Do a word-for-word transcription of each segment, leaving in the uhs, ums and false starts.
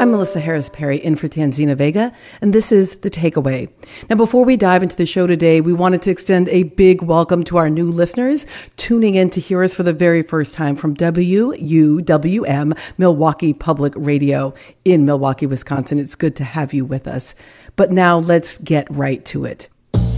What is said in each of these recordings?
I'm Melissa Harris Perry in for Tanzina Vega, and this is The Takeaway. Now, before we dive into the show today, we wanted to extend a big welcome to our new listeners tuning in to hear us for the very first time from W U W M, Milwaukee Public Radio in Milwaukee, Wisconsin. It's good to have you with us. But now let's get right to it.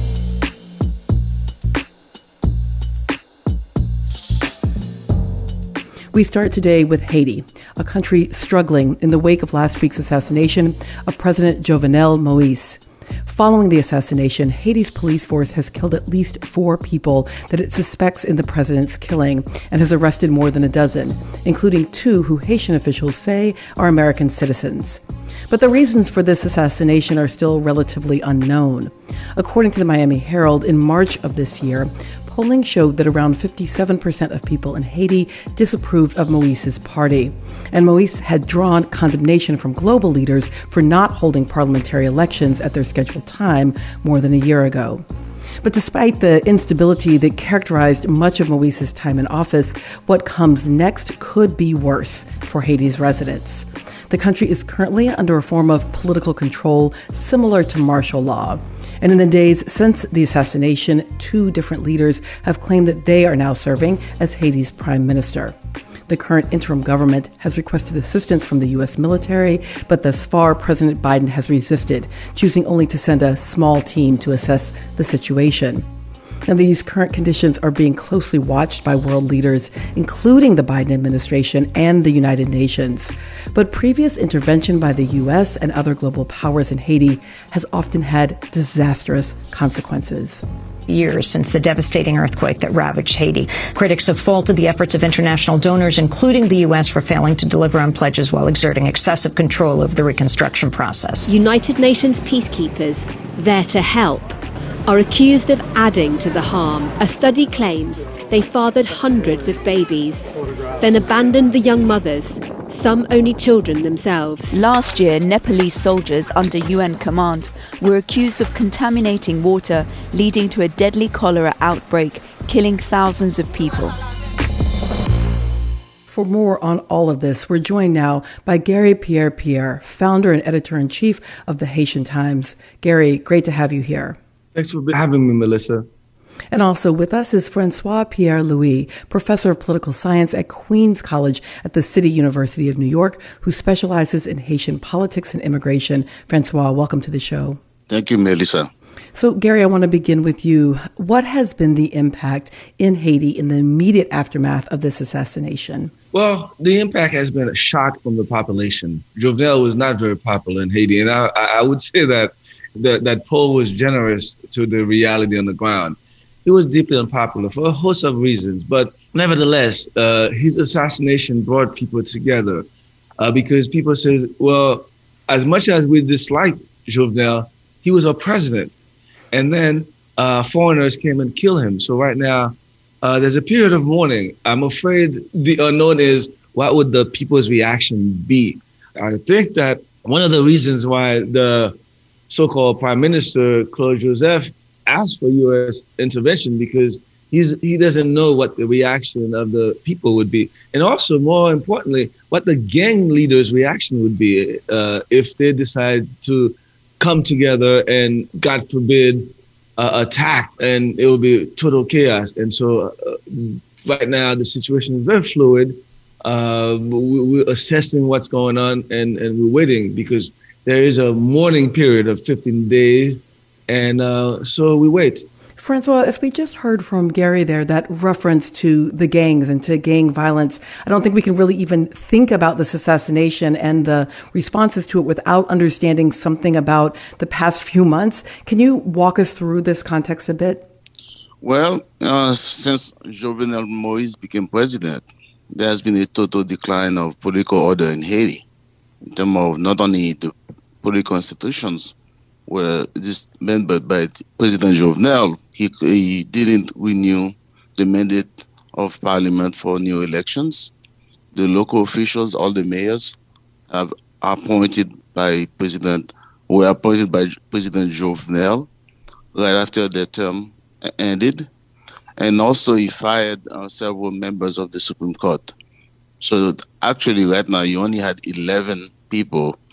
We start today with Haiti, a country struggling in the wake of last week's assassination of President Jovenel Moïse. Following the assassination, Haiti's police force has killed at least four people that it suspects in the president's killing and has arrested more than a dozen, including two who Haitian officials say are American citizens. But the reasons for this assassination are still relatively unknown. According to the Miami Herald, in March of this year, polling showed that around fifty-seven percent of people in Haiti disapproved of Moïse's party. And Moïse had drawn condemnation from global leaders for not holding parliamentary elections at their scheduled time more than a year ago. But despite the instability that characterized much of Moïse's time in office, what comes next could be worse for Haiti's residents. The country is currently under a form of political control similar to martial law. And in the days since the assassination, two different leaders have claimed that they are now serving as Haiti's prime minister. The current interim government has requested assistance from the U S military, but thus far, President Biden has resisted, choosing only to send a small team to assess the situation. Now, these current conditions are being closely watched by world leaders, including the Biden administration and the United Nations. But previous intervention by the U S and other global powers in Haiti has often had disastrous consequences. Years since the devastating earthquake that ravaged Haiti. Critics have faulted the efforts of international donors, including the U S, for failing to deliver on pledges while exerting excessive control over the reconstruction process. United Nations peacekeepers, there to help, are accused of adding to the harm. A study claims they fathered hundreds of babies, then abandoned the young mothers, some only children themselves. Last year, Nepalese soldiers under U N command were accused of contaminating water, leading to a deadly cholera outbreak, killing thousands of people. For more on all of this, we're joined now by Gary Pierre-Pierre, founder and editor-in-chief of the Haitian Times. Gary, great to have you here. Thanks for having me, Melissa. And also with us is Francois Pierre-Louis, professor of political science at Queens College at the City University of New York, who specializes in Haitian politics and immigration. Francois, welcome to the show. Thank you, Melissa. So, Gary, I want to begin with you. What has been the impact in Haiti in the immediate aftermath of this assassination? Well, the impact has been a shock from the population. Jovenel was not very popular in Haiti, and I, I would say that that that poll was generous to the reality on the ground. He was deeply unpopular for a host of reasons, but nevertheless, uh, his assassination brought people together uh, because people said, well, as much as we dislike Jovenel, he was our president. And then uh, foreigners came and killed him. So right now, uh, there's a period of mourning. I'm afraid the unknown is what would the people's reaction be? I think that one of the reasons why the so-called Prime Minister Claude Joseph asked for U S intervention because he's he doesn't know what the reaction of the people would be. And also, more importantly, what the gang leaders' reaction would be uh, if they decide to come together and, God forbid, uh, attack, and it will be total chaos. And so uh, right now, the situation is very fluid. Uh, we, we're assessing what's going on, and, and we're waiting because there is a mourning period of fifteen days, and uh, so we wait. Francois, as we just heard from Gary there, that reference to the gangs and to gang violence, I don't think we can really even think about this assassination and the responses to it without understanding something about the past few months. Can you walk us through this context a bit? Well, uh, since Jovenel Moïse became president, there has been a total decline of political order in Haiti, in terms of not only the political institutions were dismembered by President Jovenel. He, he didn't renew the mandate of parliament for new elections. The local officials, all the mayors, have appointed by President, were appointed by President Jovenel right after their term ended. And also he fired uh, several members of the Supreme Court. So actually right now you only had eleven people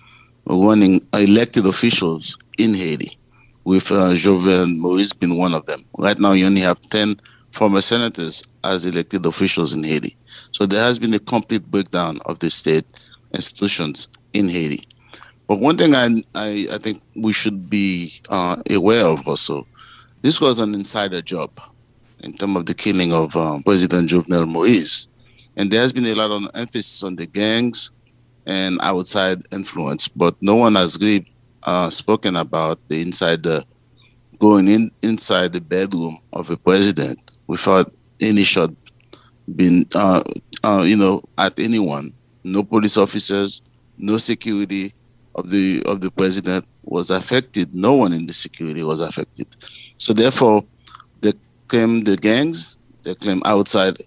running elected officials in Haiti, with uh, Jovenel Moïse being one of them. Right now, you only have ten former senators as elected officials in Haiti. So there has been a complete breakdown of the state institutions in Haiti. But one thing I I, I think we should be uh, aware of also, this was an insider job in terms of the killing of um, President Jovenel Moïse. And there has been a lot of emphasis on the gangs and outside influence, but no one has really uh, spoken about the insider going in inside the bedroom of a president without any shot being, uh, uh, you know, at anyone. No police officers, no security of the of the president was affected. No one in the security was affected. So therefore, they claim the gangs, they claim outside,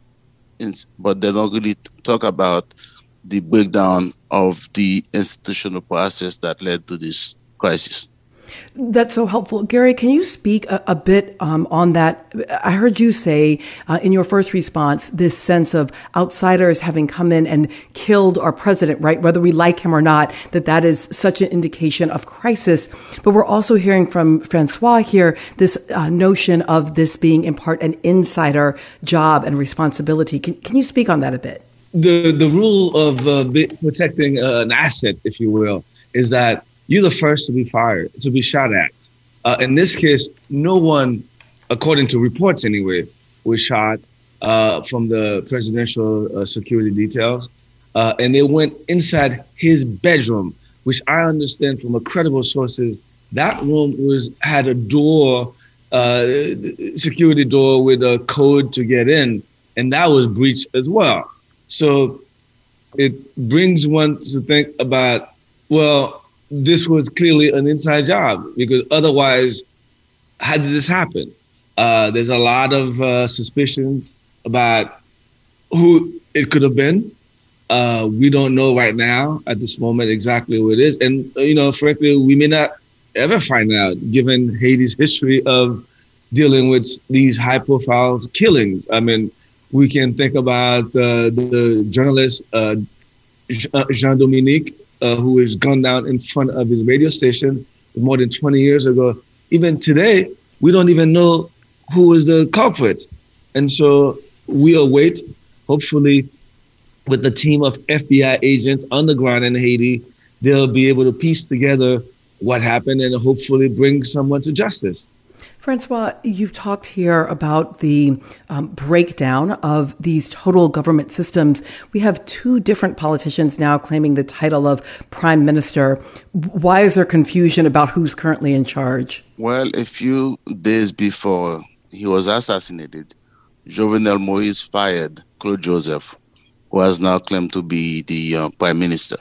but they don't really talk about the breakdown of the institutional process that led to this crisis. That's so helpful. Gary, can you speak a, a bit um, on that? I heard you say uh, in your first response, this sense of outsiders having come in and killed our president, right? Whether we like him or not, that that is such an indication of crisis. But we're also hearing from Francois here, this uh, notion of this being in part an insider job and responsibility. Can, can you speak on that a bit? The, the rule of uh, protecting uh, an asset, if you will, is that you're the first to be fired, to be shot at. Uh, in this case, no one, according to reports anyway, was shot uh, from the presidential uh, security details. Uh, and they went inside his bedroom, which I understand from credible sources, that room was had a door, uh, security door with a code to get in, and that was breached as well. So it brings one to think about, well, this was clearly an inside job, because otherwise, how did this happen? Uh, there's a lot of uh, suspicions about who it could have been. Uh, we don't know right now at this moment exactly who it is. And, you know, frankly, we may not ever find out, given Haiti's history of dealing with these high profile killings. I mean, we can think about uh, the journalist uh, Jean-Dominique, Uh, who was gunned down in front of his radio station more than twenty years ago. Even today, we don't even know who was the culprit. And so we await, hopefully, with the team of F B I agents on the ground in Haiti, they'll be able to piece together what happened and hopefully bring someone to justice. Francois, you've talked here about the um, breakdown of these total government systems. We have two different politicians now claiming the title of prime minister. Why is there confusion about who's currently in charge? Well, a few days before he was assassinated, Jovenel Moïse fired Claude Joseph, who has now claimed to be the uh, prime minister.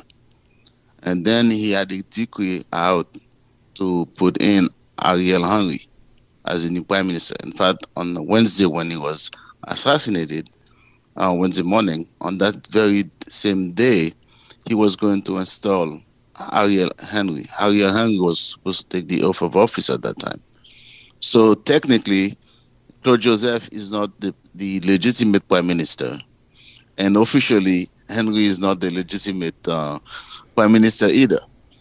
And then he had a decree out to put in Ariel Henry as a new prime minister. In fact, on Wednesday when he was assassinated, uh, Wednesday morning, on that very same day, he was going to install Ariel Henry. Ariel Henry was supposed to take the oath of office at that time. So technically, Claude Joseph is not the, the legitimate prime minister. And officially, Henry is not the legitimate uh, prime minister either.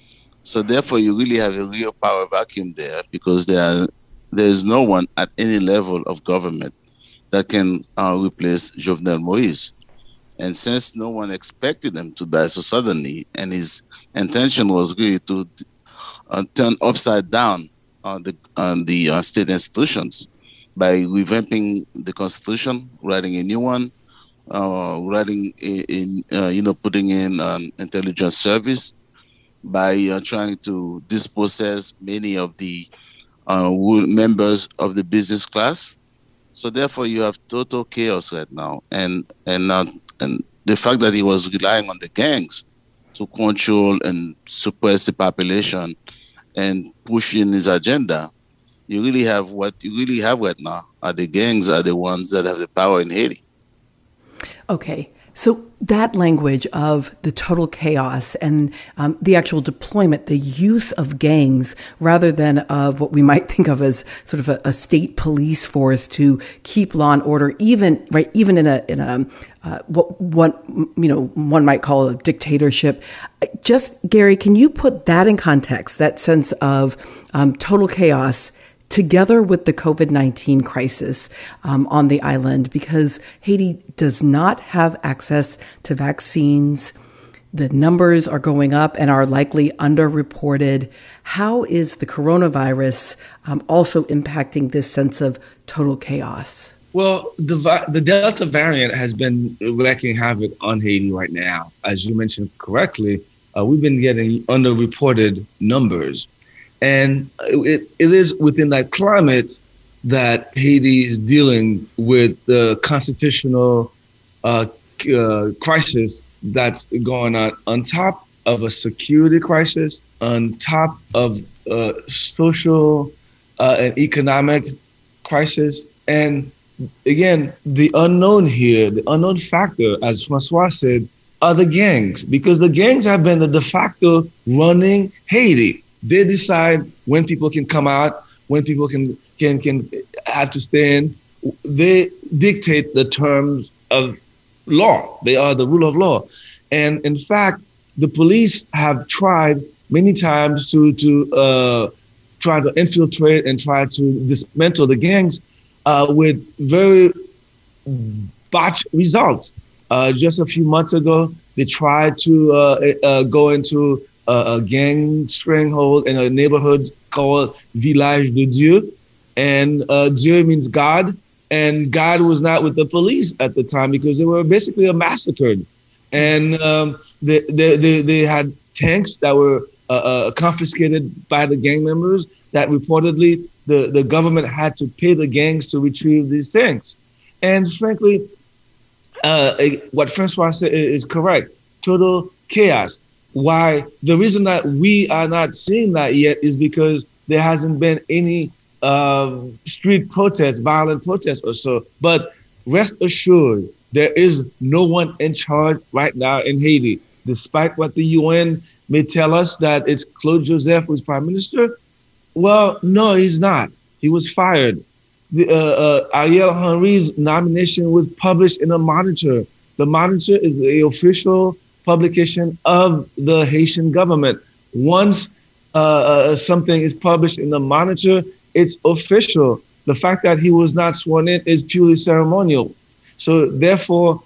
So therefore, you really have a real power vacuum there, because there are There is no one at any level of government that can uh, replace Jovenel Moïse. And since no one expected him to die so suddenly, and his intention was really to uh, turn upside down on the, on the uh, state institutions by revamping the constitution, writing a new one, uh, writing in, uh, you know, putting in an intelligence service, by uh, trying to dispossess many of the Uh, members of the business class. So therefore, you have total chaos right now, and and uh, and the fact that he was relying on the gangs to control and suppress the population and push in his agenda, you really have what you really have right now are the gangs are the ones that have the power in Haiti. Okay. So that language of the total chaos and um, the actual deployment, the use of gangs rather than of what we might think of as sort of a, a state police force to keep law and order, even right, even in a in a uh, what what you know one might call a dictatorship. Just Gary, can you put that in context? That sense of um, total chaos, together with the COVID nineteen crisis um, on the island, because Haiti does not have access to vaccines. The numbers are going up and are likely underreported. How is the coronavirus um, also impacting this sense of total chaos? Well, the the Delta variant has been wreaking havoc on Haiti right now. As you mentioned correctly, uh, we've been getting underreported numbers. And it, it is within that climate that Haiti is dealing with the constitutional uh, uh, crisis that's going on, on top of a security crisis, on top of a social uh, and economic crisis. And again, the unknown here, the unknown factor, as Francois said, are the gangs, because the gangs have been the de facto running Haiti. They decide when people can come out, when people can can can have to stay in. They dictate the terms of law. They are the rule of law. And in fact, the police have tried many times to to uh, try to infiltrate and try to dismantle the gangs uh, with very botched results. Uh, just a few months ago, they tried to uh, uh, go into a, a gang stronghold in a neighborhood called Village de Dieu. And uh, Dieu means God. And God was not with the police at the time because they were basically massacred. And um, they, they, they, they had tanks that were uh, uh, confiscated by the gang members that reportedly the, the government had to pay the gangs to retrieve these tanks. And frankly, uh, what Francois said is correct. Total chaos. Why? The reason that we are not seeing that yet is because there hasn't been any um, street protests, violent protests or so. But rest assured, there is no one in charge right now in Haiti. Despite what the U N may tell us that it's Claude Joseph who's prime minister, well, no, he's not. He was fired. The, uh, uh, Ariel Henry's nomination was published in a Monitor. The Monitor is the official publication of the Haitian government. Once uh, uh, something is published in the Monitor, it's official. The fact that he was not sworn in is purely ceremonial. So therefore,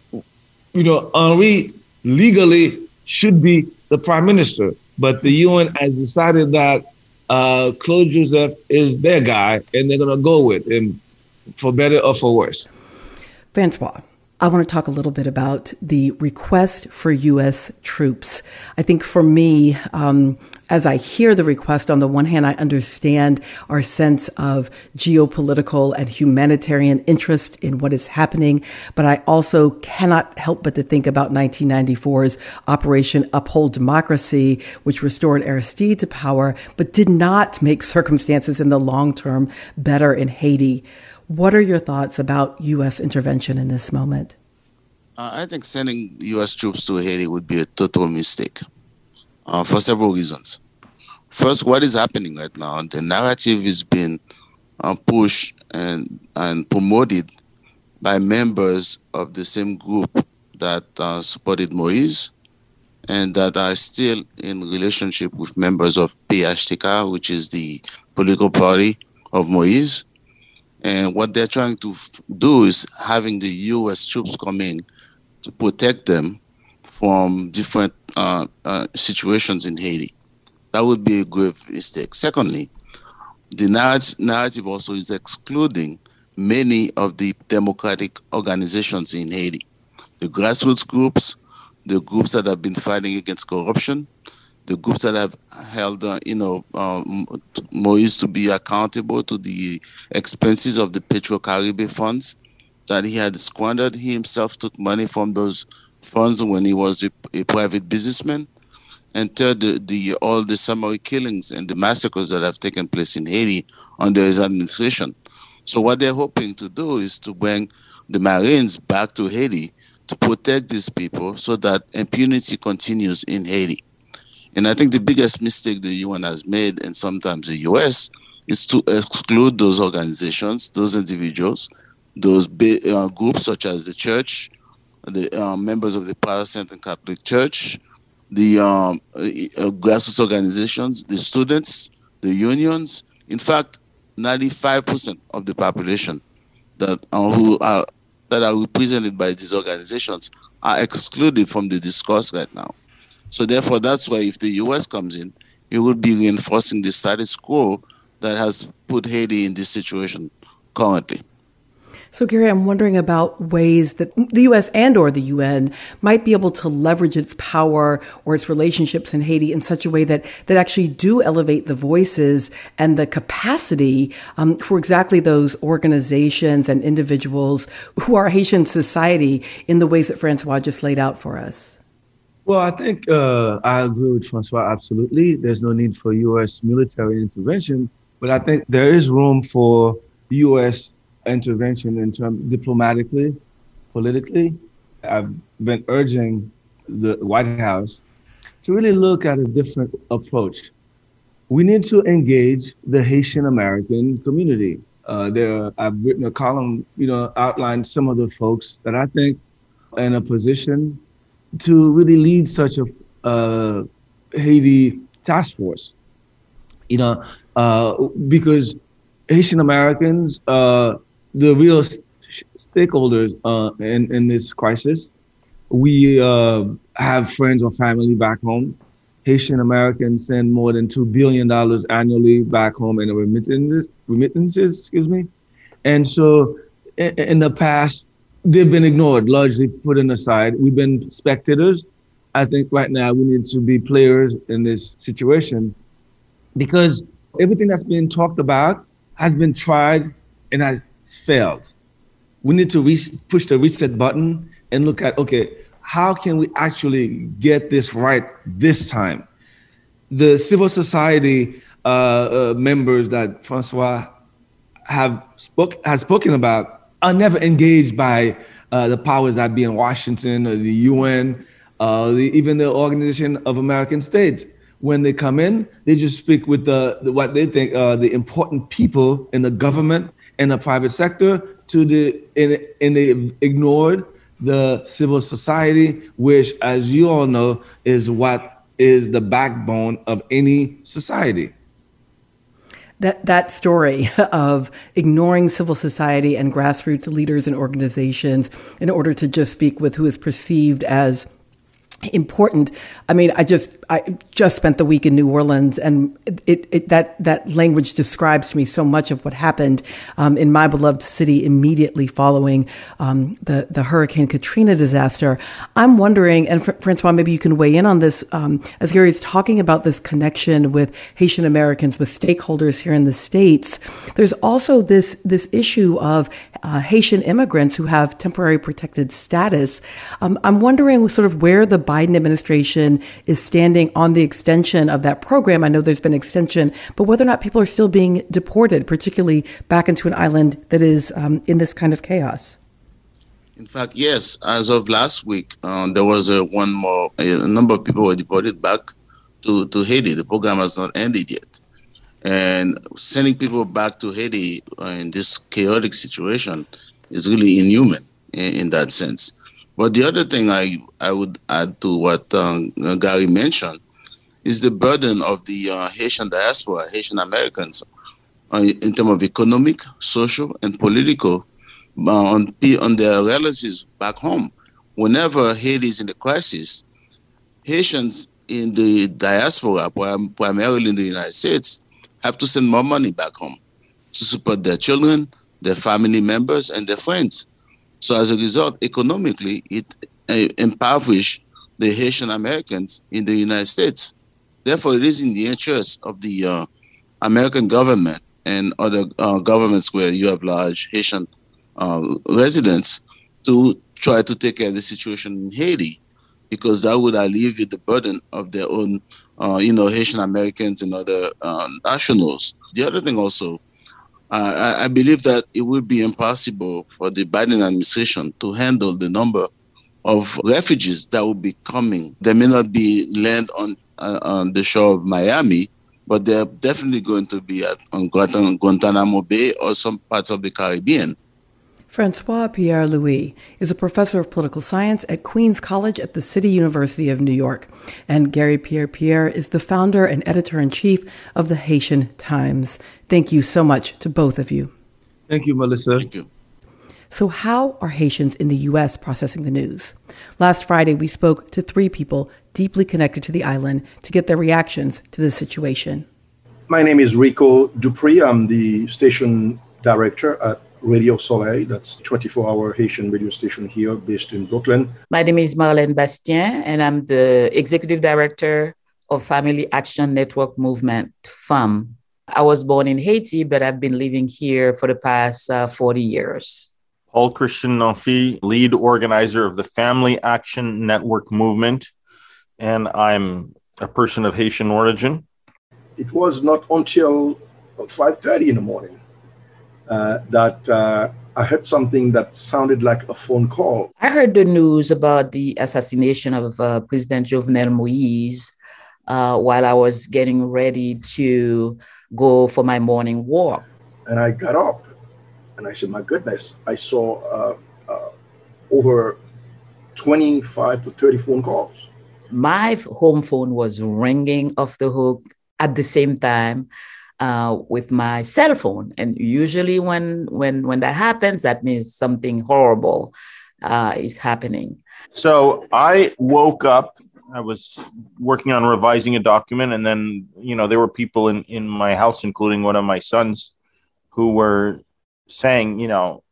you know, Henry legally should be the prime minister, but the U N has decided that uh, Claude Joseph is their guy, and they're going to go with him for better or for worse. Francois, I want to talk a little bit about the request for U S troops. I think for me, um, as I hear the request, on the one hand, I understand our sense of geopolitical and humanitarian interest in what is happening, but I also cannot help but to think about nineteen ninety-four's Operation Uphold Democracy, which restored Aristide to power, but did not make circumstances in the long term better in Haiti. What are your thoughts about U S intervention in this moment? Uh, I think sending U S troops to Haiti would be a total mistake uh, for several reasons. First, what is happening right now? The narrative is being uh, pushed and, and promoted by members of the same group that uh, supported Moise and that are still in relationship with members of P H T K, which is the political party of Moise. And what they're trying to f- do is having the U S troops come in to protect them from different uh, uh, situations in Haiti. That would be a grave mistake. Secondly, the narrative, narrative also is excluding many of the democratic organizations in Haiti. The grassroots groups, the groups that have been fighting against corruption, the groups that have held, uh, you know, um, Moise to be accountable to the expenses of the Petro-Caribe funds that he had squandered. He himself took money from those funds when he was a, a private businessman. And third, the, the, all the summary killings and the massacres that have taken place in Haiti under his administration. So what they're hoping to do is to bring the Marines back to Haiti to protect these people so that impunity continues in Haiti. And I think the biggest mistake the U N has made, and sometimes the U S, is to exclude those organizations, those individuals, those uh, groups such as the church the uh, members of the Protestant and Catholic Church, the um, uh, grassroots organizations, the students, the unions. In fact, ninety-five percent of the population that uh, who are that are represented by these organizations are excluded from the discourse right now. So therefore, that's why if the U S comes in, it would be reinforcing the status quo that has put Haiti in this situation currently. So, Gary, I'm wondering about ways that the U S and or the U N might be able to leverage its power or its relationships in Haiti in such a way that, that actually do elevate the voices and the capacity um, for exactly those organizations and individuals who are Haitian society in the ways that Francois just laid out for us. Well, I think uh, I agree with Francois, absolutely. There's no need for U S military intervention, but I think there is room for U S intervention in terms diplomatically, politically. I've been urging the White House to really look at a different approach. We need to engage the Haitian American community. Uh, there, I've written a column, you know, outlined some of the folks that I think are in a position to really lead such a uh, Haiti task force. You know, uh, because Haitian Americans, uh, the real st- stakeholders uh, in, in this crisis. We uh, have friends or family back home. Haitian Americans send more than two billion dollars annually back home in remittances, remittances, excuse me. And so in, in the past, they've been ignored, largely put in aside. We've been spectators. I think right now we need to be players in this situation because everything that's being talked about has been tried and has failed. We need to re- push the reset button and look at, okay, how can we actually get this right this time? The civil society uh, uh, members that Francois have spoke, has spoken about are never engaged by uh, the powers that be in Washington or the U N, uh, the, even the Organization of American States. When they come in, they just speak with the, the what they think are the important people in the government and the private sector, to the and, and they ignored the civil society, which, as you all know, is what is the backbone of any society. That that story of ignoring civil society and grassroots leaders and organizations in order to just speak with who is perceived as important. I mean, I just I just spent the week in New Orleans, and it, it that that language describes to me so much of what happened um, in my beloved city immediately following um, the the Hurricane Katrina disaster. I'm wondering, and Fr- Francois, maybe you can weigh in on this um, as Gary is talking about this connection with Haitian Americans, with stakeholders here in the States. There's also this this issue of uh, Haitian immigrants who have temporary protected status. Um, I'm wondering sort of where the Biden administration is standing on the extension of that program. I know there's been extension, but whether or not people are still being deported, particularly back into an island that is um, in this kind of chaos. In fact, yes. As of last week, um, there was a one more, a number of people were deported back to, to Haiti. The program has not ended yet. And sending people back to Haiti uh, in this chaotic situation is really inhuman in, in that sense. But the other thing I, I would add to what um, Gary mentioned is the burden of the uh, Haitian diaspora, Haitian Americans, uh, in terms of economic, social, and political uh, on, on their relatives back home. Whenever Haiti is in the crisis, Haitians in the diaspora, primarily in the United States, have to send more money back home to support their children, their family members, and their friends. So as a result, economically, it uh, impoverished the Haitian Americans in the United States. Therefore, it is in the interest of the uh, American government and other uh, governments where you have large Haitian uh, residents to try to take care of the situation in Haiti, because that would alleviate the burden of their own, uh, you know, Haitian Americans and other uh, nationals. The other thing also, Uh, I, I believe that it would be impossible for the Biden administration to handle the number of refugees that will be coming. They may not be land on uh, on the shore of Miami, but they're definitely going to be at on Guantanamo Bay or some parts of the Caribbean. Francois Pierre-Louis is a professor of political science at Queens College at the City University of New York. And Gary Pierre-Pierre is the founder and editor-in-chief of the Haitian Times. Thank you so much to both of you. Thank you, Melissa. Thank you. So how are Haitians in the U S processing the news? Last Friday, we spoke to three people deeply connected to the island to get their reactions to the situation. My name is Rico Dupree. I'm the station director at Radio Soleil. That's a twenty-four hour Haitian radio station here based in Brooklyn. My name is Marlène Bastien, and I'm the executive director of Family Action Network Movement, F A M. I was born in Haiti, but I've been living here for the past uh, forty years. Paul Christian Nanfi, lead organizer of the Family Action Network Movement, and I'm a person of Haitian origin. It was not until five thirty in the morning uh, that uh, I heard something that sounded like a phone call. I heard the news about the assassination of uh, President Jovenel Moïse uh, while I was getting ready to go for my morning walk. And I got up. And I said, my goodness, I saw uh, uh, over twenty-five to thirty phone calls. My home phone was ringing off the hook at the same time uh, with my cell phone. And usually when, when, when that happens, that means something horrible uh, is happening. So I woke up, I was working on revising a document. And then, you know, there were people in, in my house, including one of my sons, who were saying, you know,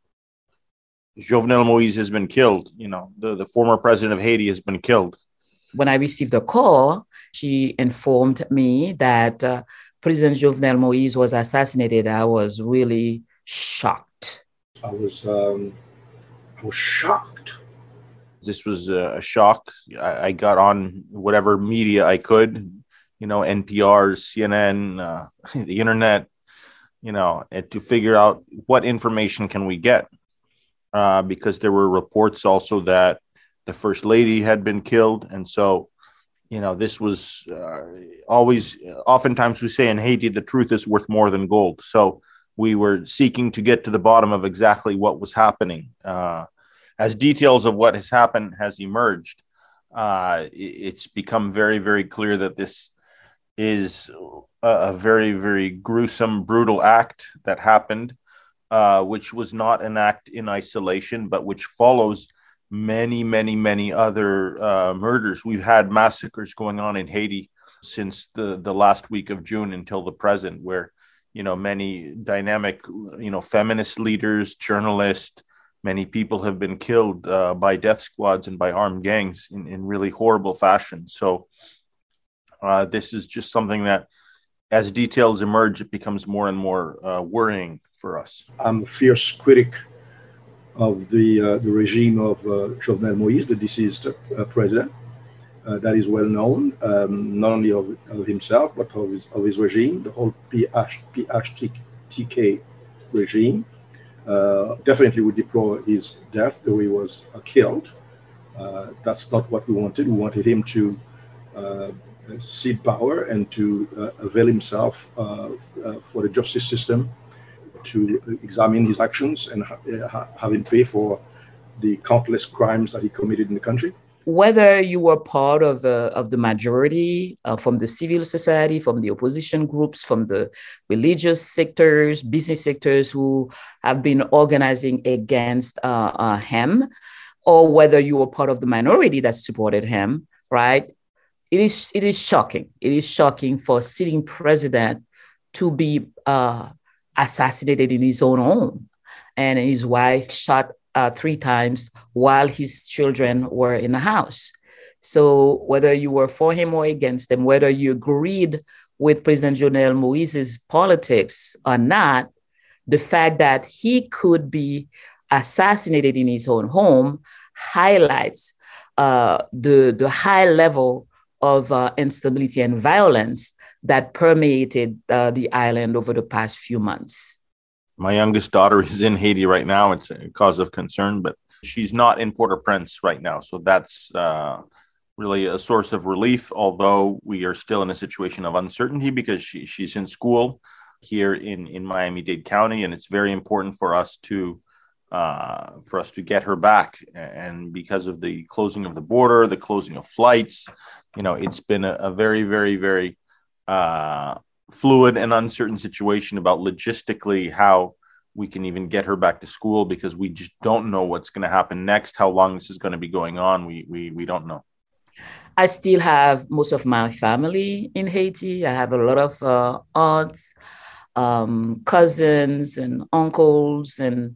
Jovenel Moïse has been killed. You know, the, the former president of Haiti has been killed. When I received a call, she informed me that uh, President Jovenel Moïse was assassinated. I was really shocked. I was, um, I was shocked. This was a shock. I, I got on whatever media I could, you know, N P R, C N N, uh, the internet, you know, and to figure out what information can we get, uh, because there were reports also that the first lady had been killed. And so, you know, this was uh, always, oftentimes we say in Haiti, the truth is worth more than gold. So we were seeking to get to the bottom of exactly what was happening. Uh, as details of what has happened has emerged, uh, it's become very, very clear that this is a very, very gruesome, brutal act that happened, uh, which was not an act in isolation, but which follows many, many, many other uh, murders. We've had massacres going on in Haiti since the, the last week of June until the present, where, you know, many dynamic, you know, feminist leaders, journalists, many people have been killed uh, by death squads and by armed gangs in, in really horrible fashion. So uh, this is just something that, as details emerge, it becomes more and more uh, worrying for us. I'm a fierce critic of the uh, the regime of uh, Jovenel Moïse, the deceased uh, president. Uh, that is well known, um, not only of, of himself, but of his, of his regime, the whole P H T K regime. Uh, definitely would deplore his death, though he was uh, killed. Uh, that's not what we wanted. We wanted him to uh, cede power and to uh, avail himself uh, uh, for the justice system to examine his actions and ha- have him pay for the countless crimes that he committed in the country. Whether you were part of, uh, of the majority, uh, from the civil society, from the opposition groups, from the religious sectors, business sectors who have been organizing against uh, uh, him, or whether you were part of the minority that supported him, right? It is it is shocking. It is shocking for a sitting president to be uh, assassinated in his own home, and his wife shot uh, three times while his children were in the house. So whether you were for him or against him, whether you agreed with President Jovenel Moïse's politics or not, the fact that he could be assassinated in his own home highlights uh, the the high level of uh, instability and violence that permeated uh, the island over the past few months. My youngest daughter is in Haiti right now. It's a cause of concern, but she's not in Port-au-Prince right now. So that's uh, really a source of relief, although we are still in a situation of uncertainty because she, she's in school here in, in Miami-Dade County. And it's very important for us to uh, for us to get her back. And because of the closing of the border, the closing of flights, you know, it's been a, a very, very, very uh, fluid and uncertain situation about logistically how we can even get her back to school, because we just don't know what's going to happen next. How long this is going to be going on, we we we don't know. I still have most of my family in Haiti. I have a lot of uh, aunts, um, cousins, and uncles, and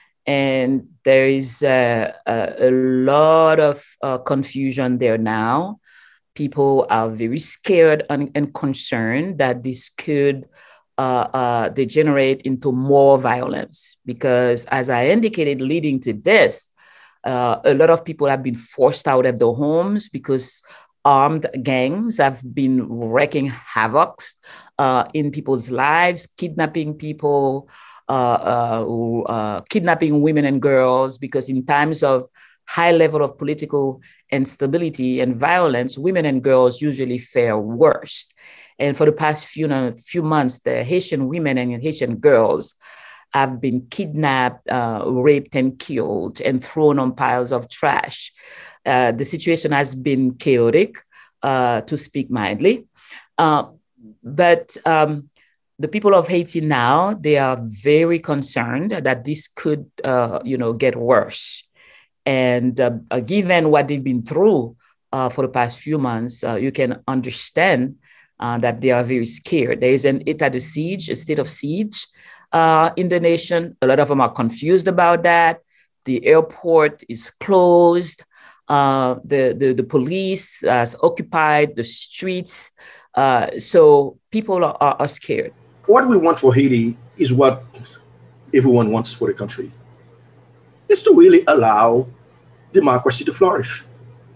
and there is a, a, a lot of uh, confusion there now. People are very scared and, and concerned that this could uh, uh, degenerate into more violence, because, as I indicated, leading to this, uh, a lot of people have been forced out of their homes because armed gangs have been wreaking havoc uh, in people's lives, kidnapping people, uh, uh, uh, kidnapping women and girls, because in times of high level of political instability and violence, women and girls usually fare worse. And for the past few, few months, the Haitian women and Haitian girls have been kidnapped, uh, raped, and killed, and thrown on piles of trash. Uh, the situation has been chaotic, uh, to speak mildly. Uh, but um, the people of Haiti now, they are very concerned that this could, uh, you know, get worse. And uh, given what they've been through uh, for the past few months, uh, you can understand uh, that they are very scared. There is an état de siege, a state of siege uh, in the nation. A lot of them are confused about that. The airport is closed. Uh, the, the, the police has occupied the streets. Uh, so people are, are, are scared. What we want for Haiti is what everyone wants for the country. It's to really allow democracy to flourish.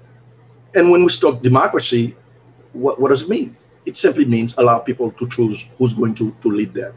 And when we talk democracy, what, what does it mean? It simply means allow people to choose who's going to, to lead them.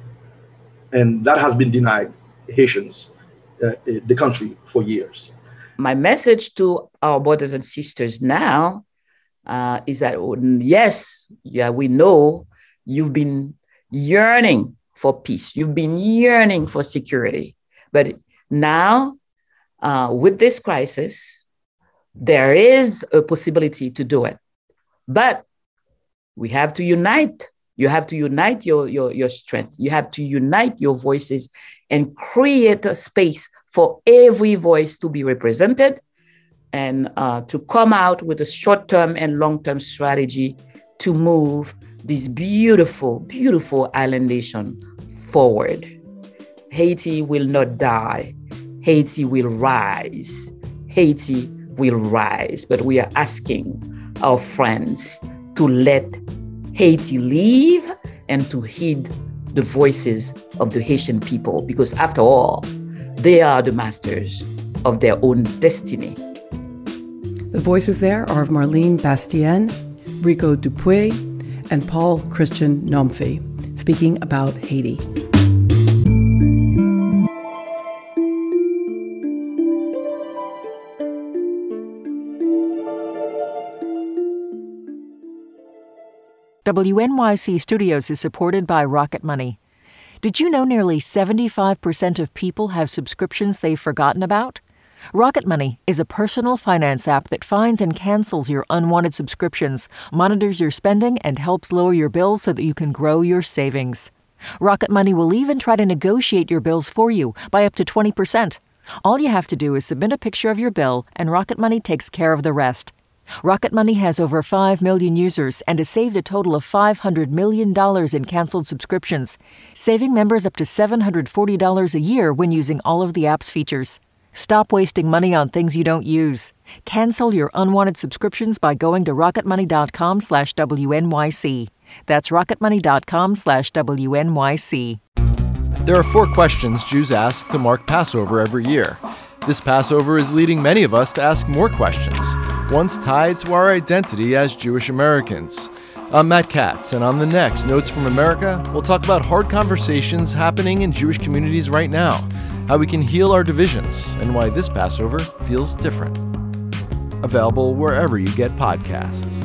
And that has been denied Haitians, uh, the country, for years. My message to our brothers and sisters now uh, is that, yes, yeah, we know you've been yearning for peace. You've been yearning for security. But now, uh, with this crisis, there is a possibility to do it. But we have to unite. You have to unite your, your, your strength. You have to unite your voices and create a space for every voice to be represented, and uh, to come out with a short-term and long-term strategy to move this beautiful, beautiful island nation forward. Haiti will not die. Haiti will rise. Haiti will rise. But we are asking our friends to let Haiti live and to heed the voices of the Haitian people, because after all, they are the masters of their own destiny. The voices there are of Marlene Bastien, Rico Dupuy, and Paul Christian Nomfi, speaking about Haiti. W N Y C Studios is supported by Rocket Money. Did you know nearly seventy-five percent of people have subscriptions they've forgotten about? Rocket Money is a personal finance app that finds and cancels your unwanted subscriptions, monitors your spending, and helps lower your bills so that you can grow your savings. Rocket Money will even try to negotiate your bills for you by up to twenty percent. All you have to do is submit a picture of your bill, and Rocket Money takes care of the rest. Rocket Money has over five million users and has saved a total of five hundred million dollars in canceled subscriptions, saving members up to seven hundred forty dollars a year when using all of the app's features. Stop wasting money on things you don't use. Cancel your unwanted subscriptions by going to rocketmoney.com slash WNYC. That's rocketmoney.com slash WNYC. There are four questions Jews ask to mark Passover every year. This Passover is leading many of us to ask more questions, ones tied to our identity as Jewish Americans. I'm Matt Katz, and on the next Notes from America, we'll talk about hard conversations happening in Jewish communities right now, how we can heal our divisions, and why this Passover feels different. Available wherever you get podcasts.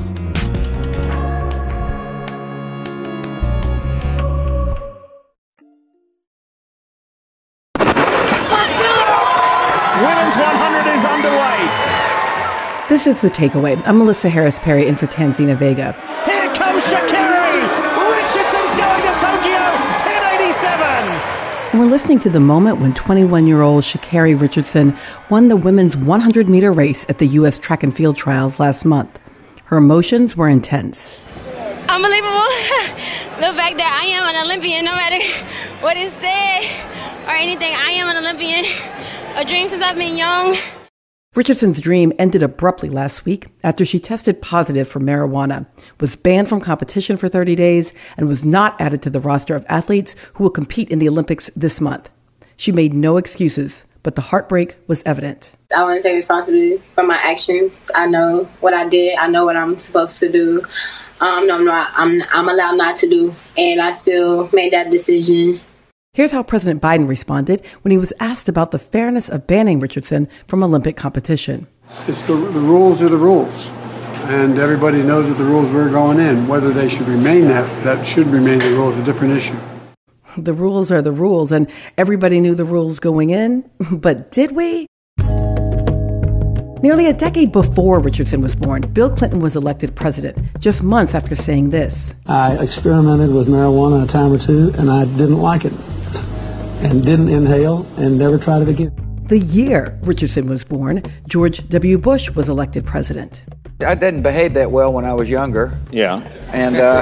This is The Takeaway. I'm Melissa Harris Perry in for Tanzina Vega. Here comes Sha'Carri! Richardson's going to Tokyo, ten eighty-seven! And we're listening to the moment when twenty-one-year-old Sha'Carri Richardson won the women's one hundred meter race at the U S track and field trials last month. Her emotions were intense. Unbelievable. The fact that I am an Olympian, no matter what is said or anything, I am an Olympian. A dream since I've been young. Richardson's dream ended abruptly last week after she tested positive for marijuana, was banned from competition for thirty days, and was not added to the roster of athletes who will compete in the Olympics this month. She made no excuses, but the heartbreak was evident. I want to take responsibility for my actions. I know what I did. I know what I'm supposed to do. Um, no, I'm not. I'm, I'm allowed not to do, and I still made that decision. Here's how President Biden responded when he was asked about the fairness of banning Richardson from Olympic competition. It's the, the rules are the rules, and everybody knows that the rules were going in. Whether they should remain that, that should remain the rules, is a different issue. The rules are the rules, and everybody knew the rules going in, but did we? Nearly a decade before Richardson was born, Bill Clinton was elected president, just months after saying this. I experimented with marijuana a time or two, and I didn't like it, and didn't inhale, and never tried it again. The year Richardson was born, George W. Bush was elected president. I didn't behave that well when I was younger. Yeah. And, uh...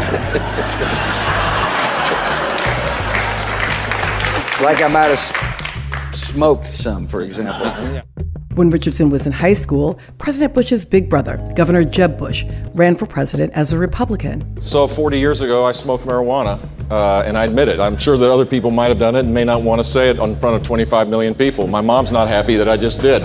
like I might have smoked some, for example. When Richardson was in high school, President Bush's big brother, Governor Jeb Bush, ran for president as a Republican. So forty years ago, I smoked marijuana, uh, and I admit it. I'm sure that other people might have done it and may not want to say it in front of twenty-five million people. My mom's not happy that I just did.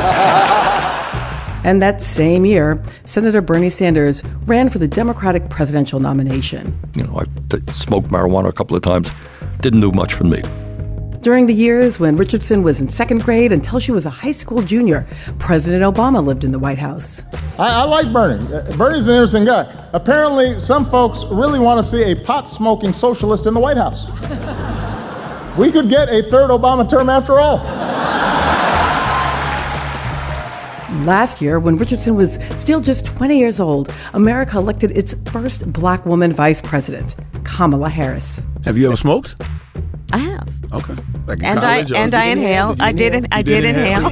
And that same year, Senator Bernie Sanders ran for the Democratic presidential nomination. You know, I t- smoked marijuana a couple of times. Didn't do much for me. During the years when Richardson was in second grade until she was a high school junior, President Obama lived in the White House. I, I like Bernie. Bernie's an interesting guy. Apparently, some folks really want to see a pot-smoking socialist in the White House. We could get a third Obama term after all. Last year, when Richardson was still just twenty years old, America elected its first black woman vice president, Kamala Harris. Have you ever smoked? I have. Okay. Like and I and I inhaled. I did. I did inhale.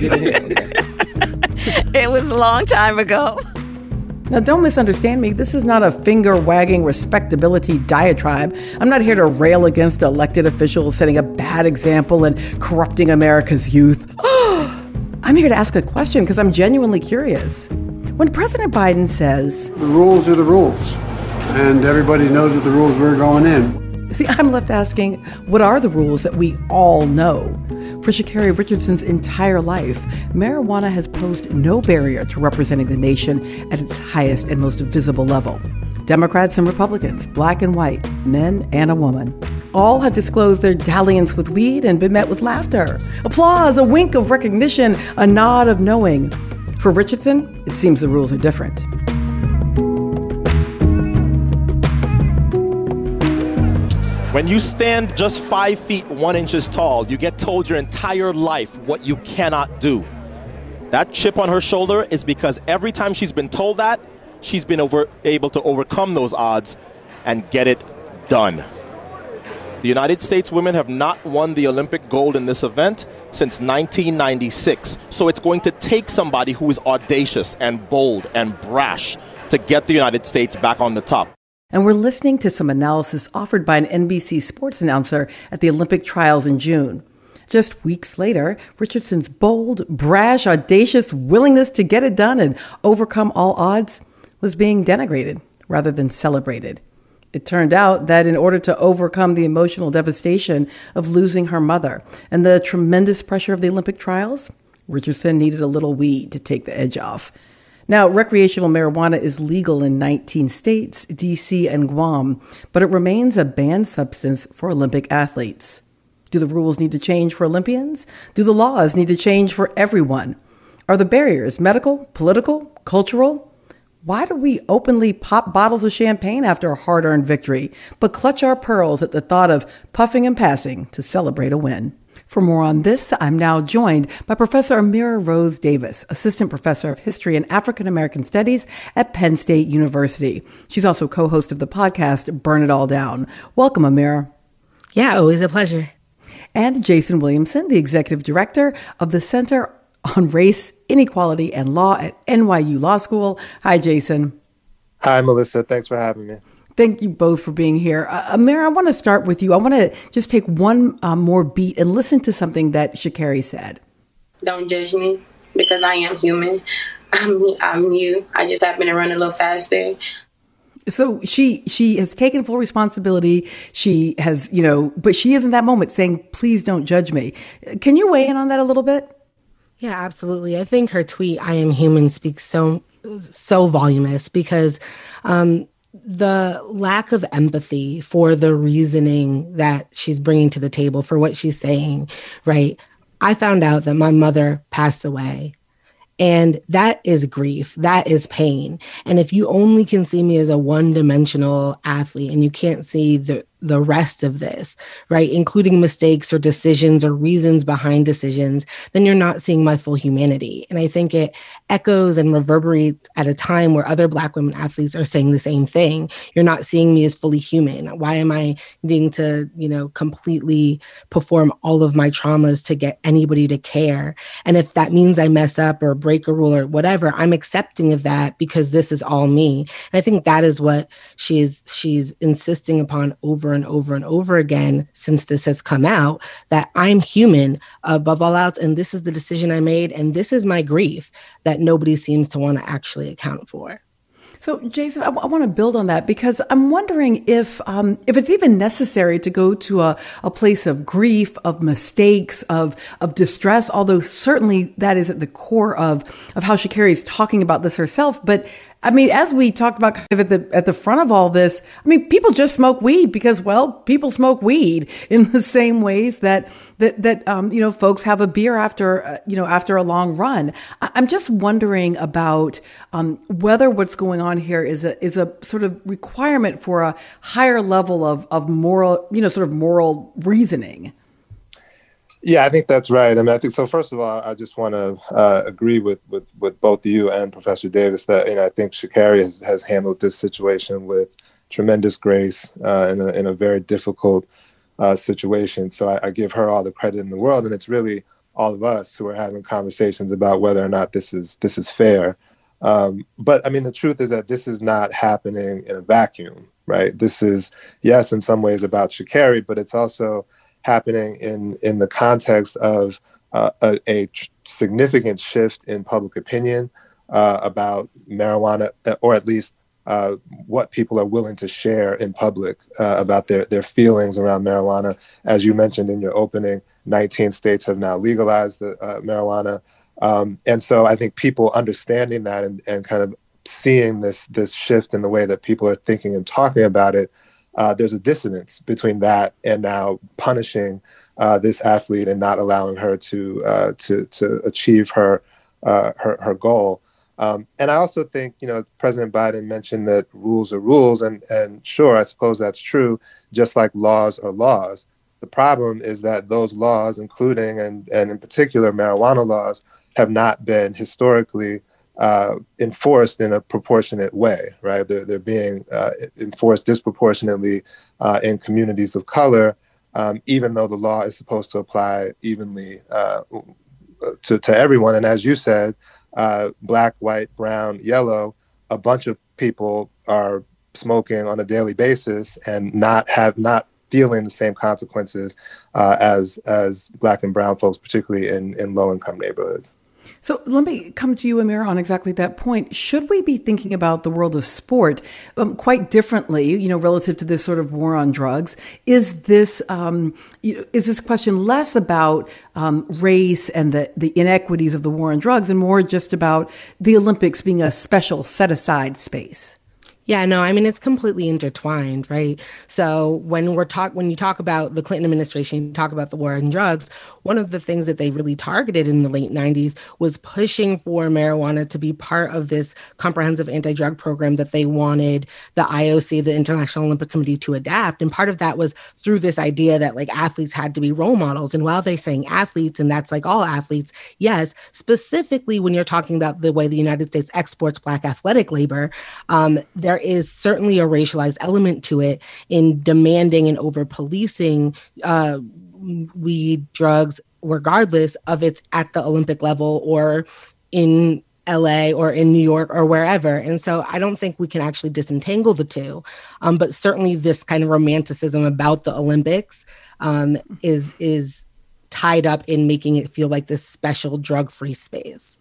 It was a long time ago. Now, don't misunderstand me. This is not a finger-wagging respectability diatribe. I'm not here to rail against elected officials setting a bad example and corrupting America's youth. I'm here to ask a question because I'm genuinely curious. When President Biden says, "The rules are the rules," and everybody knows that the rules were going in. See, I'm left asking, what are the rules that we all know? For Sha'Carri Richardson's entire life, marijuana has posed no barrier to representing the nation at its highest and most visible level. Democrats and Republicans, black and white, men and a woman, all have disclosed their dalliance with weed and been met with laughter, applause, a wink of recognition, a nod of knowing. For Richardson, it seems the rules are different. When you stand just five feet, one inches tall, you get told your entire life what you cannot do. That chip on her shoulder is because every time she's been told that, she's been over, able to overcome those odds and get it done. The United States women have not won the Olympic gold in this event since nineteen ninety-six. So it's going to take somebody who is audacious and bold and brash to get the United States back on the top. And we're listening to some analysis offered by an N B C sports announcer at the Olympic trials in June. Just weeks later, Richardson's bold, brash, audacious willingness to get it done and overcome all odds was being denigrated rather than celebrated. It turned out that in order to overcome the emotional devastation of losing her mother and the tremendous pressure of the Olympic trials, Richardson needed a little weed to take the edge off. Now, recreational marijuana is legal in nineteen states, D C and Guam, but it remains a banned substance for Olympic athletes. Do the rules need to change for Olympians? Do the laws need to change for everyone? Are the barriers medical, political, cultural? Why do we openly pop bottles of champagne after a hard-earned victory, but clutch our pearls at the thought of puffing and passing to celebrate a win? For more on this, I'm now joined by Professor Amira Rose Davis, Assistant Professor of History and African American Studies at Penn State University. She's also co-host of the podcast Burn It All Down. Welcome, Amira. Yeah, always a pleasure. And Jason Williamson, the Executive Director of the Center on Race, Inequality, and Law at N Y U Law School. Hi, Jason. Hi, Melissa. Thanks for having me. Thank you both for being here. Uh, Amira, I want to start with you. I want to just take one um, more beat and listen to something that Sha'Carri said. Don't judge me because I am human. I'm, I'm you. I just happen to run a little faster. So she she has taken full responsibility. She has, you know, but she is in that moment saying, please don't judge me. Can you weigh in on that a little bit? Yeah, absolutely. I think her tweet, I am human, speaks so, so voluminous because um, the lack of empathy for the reasoning that she's bringing to the table for what she's saying, right? I found out that my mother passed away. And that is grief. That is pain. And if you only can see me as a one-dimensional athlete and you can't see the the rest of this, right, including mistakes or decisions or reasons behind decisions, then you're not seeing my full humanity. And I think it echoes and reverberates at a time where other Black women athletes are saying the same thing. You're not seeing me as fully human. Why am I needing to, you know, completely perform all of my traumas to get anybody to care? And if that means I mess up or break a rule or whatever, I'm accepting of that because this is all me. And I think that is what she's she's insisting upon over and over and over again since this has come out, that I'm human above all else, and this is the decision I made, and this is my grief that nobody seems to want to actually account for. So, Jason, I, w- I want to build on that because I'm wondering if um, if it's even necessary to go to a, a place of grief, of mistakes, of of distress, although certainly that is at the core of, of how Sha'Carri is talking about this herself. But I mean, as we talked about kind of at the at the front of all this, I mean, people just smoke weed because, well, people smoke weed in the same ways that that that um, you know, folks have a beer after uh, you know after a long run. I, I'm just wondering about um, whether what's going on here is a is a sort of requirement for a higher level of of moral, you know, sort of moral reasoning. Yeah, I think that's right. I mean, I think so. First of all, I just want to uh, agree with, with with both you and Professor Davis that, you know, I think Sha'Carri has, has handled this situation with tremendous grace uh, in a in a very difficult uh, situation. So I, I give her all the credit in the world, and it's really all of us who are having conversations about whether or not this is this is fair. Um, but I mean, the truth is that this is not happening in a vacuum, right? This is, yes, in some ways about Sha'Carri, but it's also happening in, in the context of uh, a, a tr- significant shift in public opinion uh, about marijuana, or at least uh, what people are willing to share in public uh, about their, their feelings around marijuana. As you mentioned in your opening, nineteen states have now legalized the, uh, marijuana. Um, and so I think people understanding that and, and kind of seeing this, this shift in the way that people are thinking and talking about it, Uh, there's a dissonance between that and now punishing uh, this athlete and not allowing her to uh, to to achieve her uh, her her goal. Um, and I also think, you know, President Biden mentioned that rules are rules, and and sure, I suppose that's true. Just like laws are laws. The problem is that those laws, including and and in particular marijuana laws, have not been historically Uh, enforced in a proportionate way, right? They're, they're being uh, enforced disproportionately uh, in communities of color, um, even though the law is supposed to apply evenly uh, to, to everyone. And as you said, uh, black, white, brown, yellow, a bunch of people are smoking on a daily basis and not have not feeling the same consequences uh, as as black and brown folks, particularly in, in low-income neighborhoods. So let me come to you, Amira, on exactly that point. Should we be thinking about the world of sport um, quite differently, you know, relative to this sort of war on drugs? Is this um, you know, is this question less about um, race and the, the inequities of the war on drugs and more just about the Olympics being a special set-aside space? Yeah, no, I mean, it's completely intertwined, right? So when we're talk when you talk about the Clinton administration, you talk about the war on drugs, one of the things that they really targeted in the late nineties was pushing for marijuana to be part of this comprehensive anti-drug program that they wanted the I O C, the International Olympic Committee, to adapt. And part of that was through this idea that like athletes had to be role models. And while they're saying athletes, and that's like all athletes, yes, specifically when you're talking about the way the United States exports Black athletic labor, um, there is certainly a racialized element to it in demanding and over policing uh, weed, drugs, regardless of it's at the Olympic level or in L A or in New York or wherever. And so I don't think we can actually disentangle the two. Um, but certainly this kind of romanticism about the Olympics um, is is tied up in making it feel like this special drug-free space.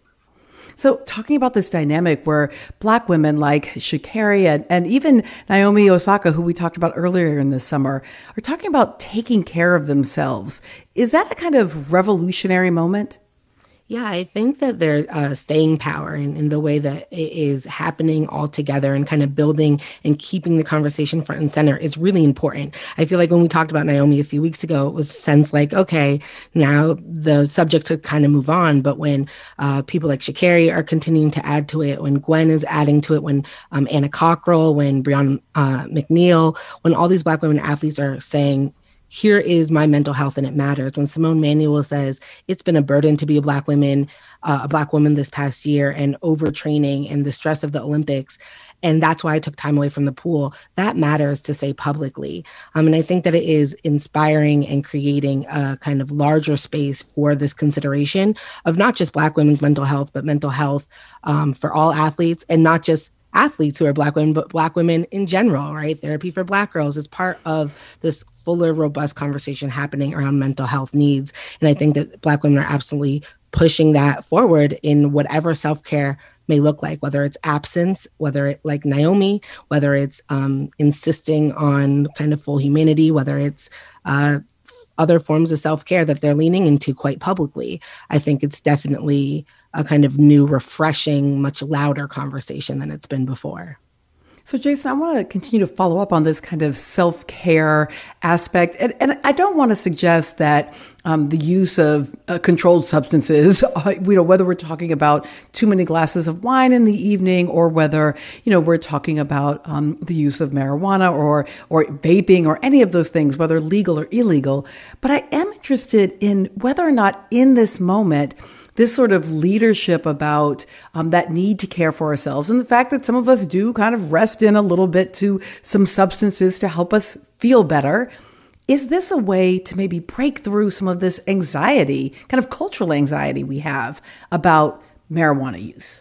So talking about this dynamic where Black women like Sha'Carri and, and even Naomi Osaka, who we talked about earlier in the summer, are talking about taking care of themselves. Is that a kind of revolutionary moment? Yeah, I think that their uh, staying power in, in the way that it is happening all together and kind of building and keeping the conversation front and center is really important. I feel like when we talked about Naomi a few weeks ago, it was a sense like, okay, now the subject to kind of move on. But when uh, people like Sha'Carri are continuing to add to it, when Gwen is adding to it, when um, Anna Cockrell, when Breonna uh, McNeil, when all these Black women athletes are saying, here is my mental health and it matters. When Simone Manuel says it's been a burden to be a Black woman, uh, a Black woman this past year, and overtraining and the stress of the Olympics, and that's why I took time away from the pool, that matters to say publicly. Um, and I think that it is inspiring and creating a kind of larger space for this consideration of not just Black women's mental health, but mental health um, for all athletes, and not just athletes who are Black women, but Black women in general, right? Therapy for Black girls is part of this fuller, robust conversation happening around mental health needs. And I think that Black women are absolutely pushing that forward in whatever self-care may look like, whether it's absence, whether it like Naomi, whether it's um, insisting on kind of full humanity, whether it's uh, other forms of self-care that they're leaning into quite publicly. I think it's definitely a kind of new, refreshing, much louder conversation than it's been before. So, Jason, I want to continue to follow up on this kind of self-care aspect. And, and I don't want to suggest that um, the use of uh, controlled substances, uh, you know, whether we're talking about too many glasses of wine in the evening or whether, you know, we're talking about um, the use of marijuana or or vaping or any of those things, whether legal or illegal. But I am interested in whether or not in this moment, this sort of leadership about um, that need to care for ourselves and the fact that some of us do kind of rest in a little bit to some substances to help us feel better. Is this a way to maybe break through some of this anxiety, kind of cultural anxiety we have about marijuana use?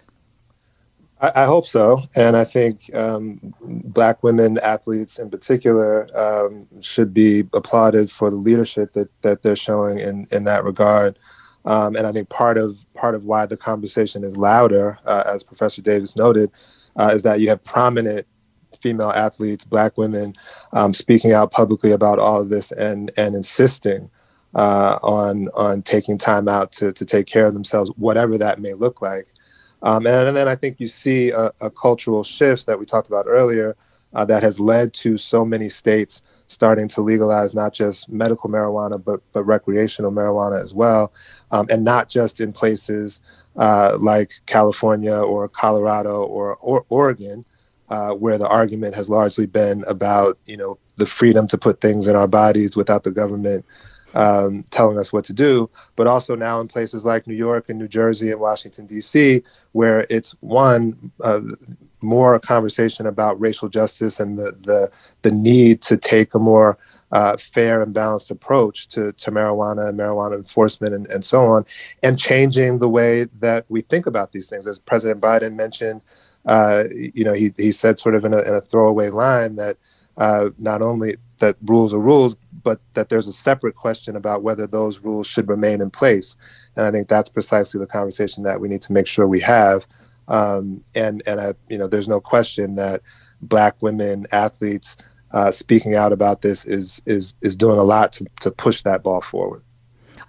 I, I hope so. And I think um, Black women athletes in particular um, should be applauded for the leadership that, that they're showing in, in that regard. Um, and I think part of part of why the conversation is louder, uh, as Professor Davis noted, uh, is that you have prominent female athletes, Black women, um, speaking out publicly about all of this and and insisting uh, on on taking time out to to take care of themselves, whatever that may look like. Um, and, and then I think you see a, a cultural shift that we talked about earlier uh, that has led to so many states starting to legalize not just medical marijuana, but but recreational marijuana as well, um, and not just in places uh, like California or Colorado or, or Oregon, uh, where the argument has largely been about, you know, the freedom to put things in our bodies without the government um, telling us what to do, but also now in places like New York and New Jersey and Washington, D C, where it's one, uh, more a conversation about racial justice and the the, the need to take a more uh, fair and balanced approach to, to marijuana and marijuana enforcement and, and so on, and changing the way that we think about these things. As President Biden mentioned, uh, you know, he, he said sort of in a, in a throwaway line that uh, not only that rules are rules, but that there's a separate question about whether those rules should remain in place. And I think that's precisely the conversation that we need to make sure we have. Um, and, and I, you know, there's no question that Black women athletes uh, speaking out about this is, is, is doing a lot to, to push that ball forward.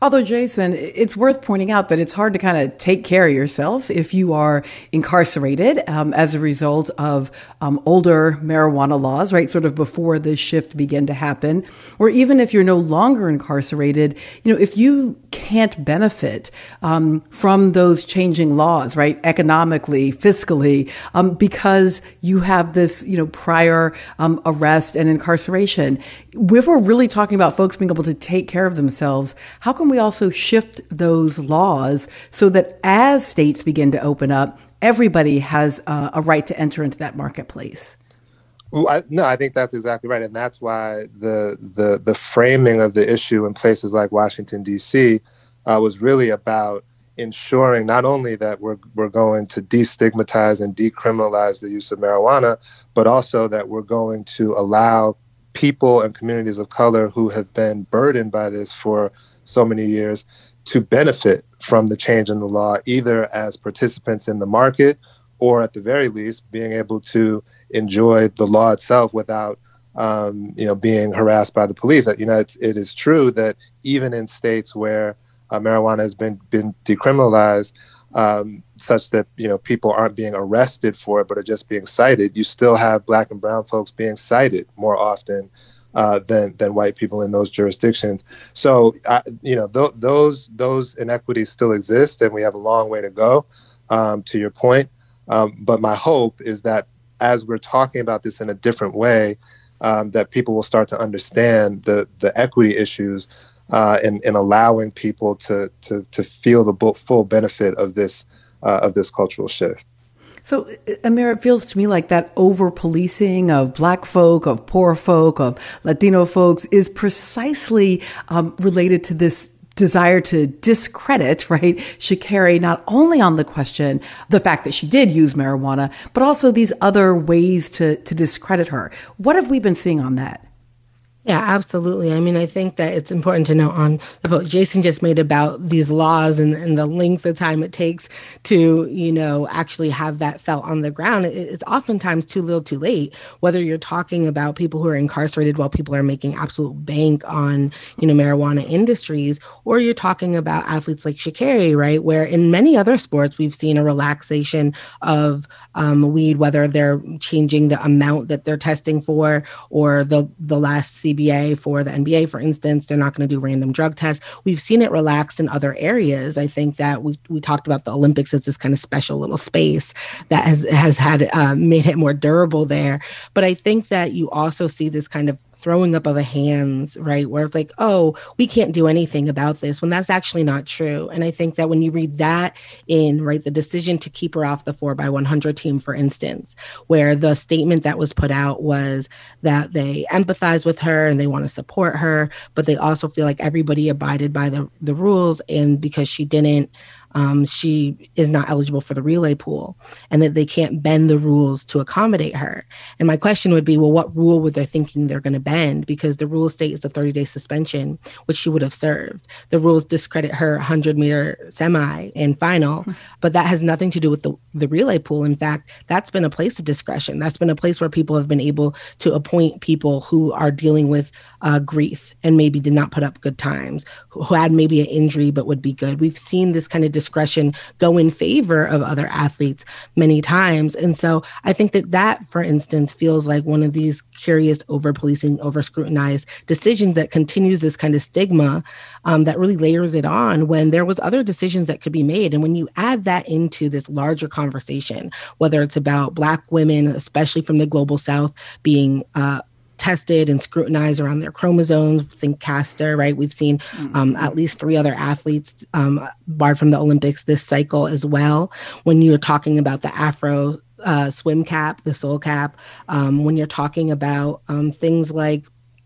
Although, Jason, it's worth pointing out that it's hard to kind of take care of yourself if you are incarcerated um, as a result of um, older marijuana laws, right? Sort of before this shift began to happen. Or even if you're no longer incarcerated, you know, if you can't benefit um, from those changing laws, right? Economically, fiscally, um, because you have this, you know, prior um, arrest and incarceration. If we're really talking about folks being able to take care of themselves, how can we also shift those laws so that as states begin to open up, everybody has uh, a right to enter into that marketplace? Well, I, no, I think that's exactly right. And that's why the the the framing of the issue in places like Washington, D C uh, was really about ensuring not only that we're we're going to destigmatize and decriminalize the use of marijuana, but also that we're going to allow people and communities of color who have been burdened by this for so many years to benefit from the change in the law, either as participants in the market or at the very least being able to enjoy the law itself without um, you know, being harassed by the police. You know, it's, it is true that even in states where uh, marijuana has been, been decriminalized, um, such that, you know, people aren't being arrested for it, but are just being cited, you still have Black and brown folks being cited more often uh, than than white people in those jurisdictions. So, uh, you know, th- those those inequities still exist, and we have a long way to go, um, to your point. Um, but my hope is that as we're talking about this in a different way, um, that people will start to understand the the equity issues uh, and, and allowing people to to to feel the full benefit of this uh, of this cultural shift. So, Amir, it feels to me like that over-policing of Black folk, of poor folk, of Latino folks is precisely um, related to this desire to discredit, right, Sha'Carri, not only on the question, the fact that she did use marijuana, but also these other ways to, to discredit her. What have we been seeing on that? Yeah, absolutely. I mean, I think that it's important to note on the point Jason just made about these laws and, and the length of time it takes to, you know, actually have that felt on the ground. It, it's oftentimes too little too late, whether you're talking about people who are incarcerated while people are making absolute bank on, you know, marijuana industries, or you're talking about athletes like Sha'Carri, right, where in many other sports, we've seen a relaxation of um, weed, whether they're changing the amount that they're testing for, or the, the last C B A for the N B A, for instance, they're not going to do random drug tests. We've seen it relaxed in other areas. I think that we we talked about the Olympics as this kind of special little space that has has had uh, made it more durable there. But I think that you also see this kind of throwing up of the hands, right, where it's like, oh, we can't do anything about this, when that's actually not true. And I think that when you read that in, right, the decision to keep her off the four by one hundred team, for instance, where the statement that was put out was that they empathize with her and they want to support her, but they also feel like everybody abided by the, the rules, and because she didn't, Um, she is not eligible for the relay pool, and that they can't bend the rules to accommodate her. And my question would be, well, what rule were they thinking they're going to bend? Because the rule states a thirty-day suspension, which she would have served. The rules discredit her one hundred meter semi and final, but that has nothing to do with the, the relay pool. In fact, that's been a place of discretion. That's been a place where people have been able to appoint people who are dealing with uh, grief and maybe did not put up good times, who had maybe an injury but would be good. We've seen this kind of discretion go in favor of other athletes many times. And so I think that that, for instance, feels like one of these curious over-policing, over-scrutinized decisions that continues this kind of stigma um, that really layers it on when there was other decisions that could be made. And when you add that into this larger conversation, whether it's about Black women, especially from the global South, being uh, tested and scrutinized around their chromosomes. Think Caster, right? We've seen um, at least three other athletes um, barred from the Olympics this cycle as well. When you're talking about the Afro uh, swim cap, the Soul cap, um, when you're talking about um, things like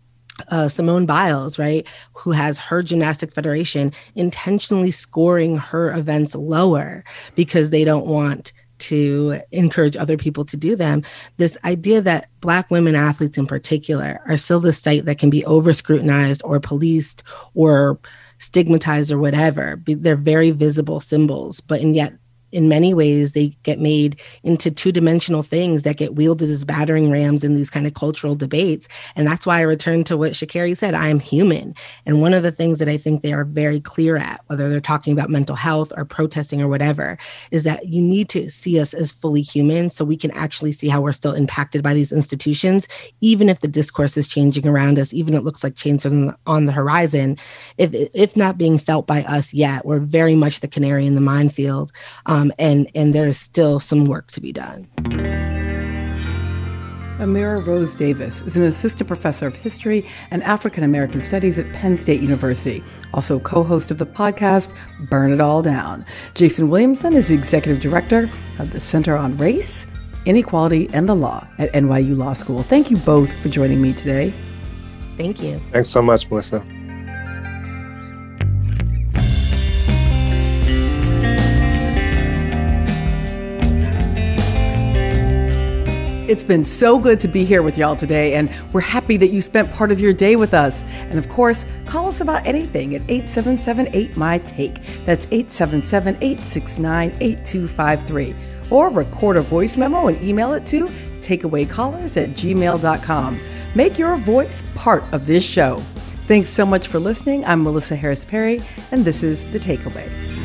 Uh, Simone Biles, right, who has her gymnastic federation intentionally scoring her events lower because they don't want to encourage other people to do them. This idea that Black women athletes in particular are still the site that can be over scrutinized or policed or stigmatized or whatever. They're very visible symbols, but and yet in many ways, they get made into two-dimensional things that get wielded as battering rams in these kind of cultural debates. And that's why I return to what Sha'Carri said, I am human. And one of the things that I think they are very clear at, whether they're talking about mental health or protesting or whatever, is that you need to see us as fully human so we can actually see how we're still impacted by these institutions, even if the discourse is changing around us, even if it looks like change on the, on the horizon. If it's not being felt by us yet, we're very much the canary in the minefield. Um, Um, and, and there is still some work to be done. Amira Rose Davis is an assistant professor of history and African American studies at Penn State University, also co-host of the podcast Burn It All Down. Jason Williamson is the executive director of the Center on Race, Inequality, and the Law at N Y U Law School. Thank you both for joining me today. Thank you. Thanks so much, Melissa. It's been so good to be here with y'all today, and we're happy that you spent part of your day with us. And of course, call us about anything at eight seven seven, eight, M Y, T A K E. That's eight seven seven, eight six nine, eight two five three. Or record a voice memo and email it to takeawaycallers at gmail dot com. Make your voice part of this show. Thanks so much for listening. I'm Melissa Harris Perry, and this is The Takeaway.